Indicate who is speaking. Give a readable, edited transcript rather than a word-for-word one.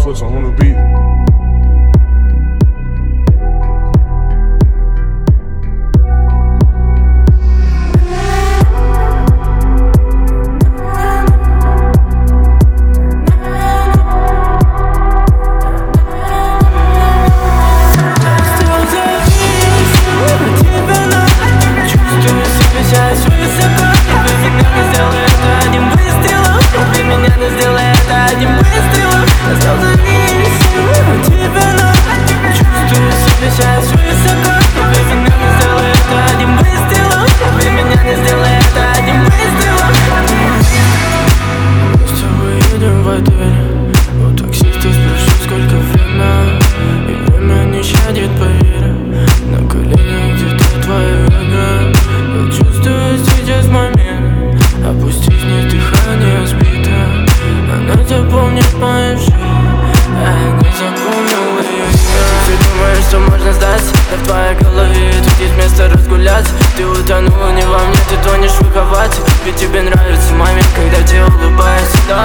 Speaker 1: Twister on the beat.
Speaker 2: В твоей голове тут есть место разгуляться. Ты утонула не во мне, ты тонешь в эховате. Ведь тебе нравится момент, когда тебе улыбается. Да,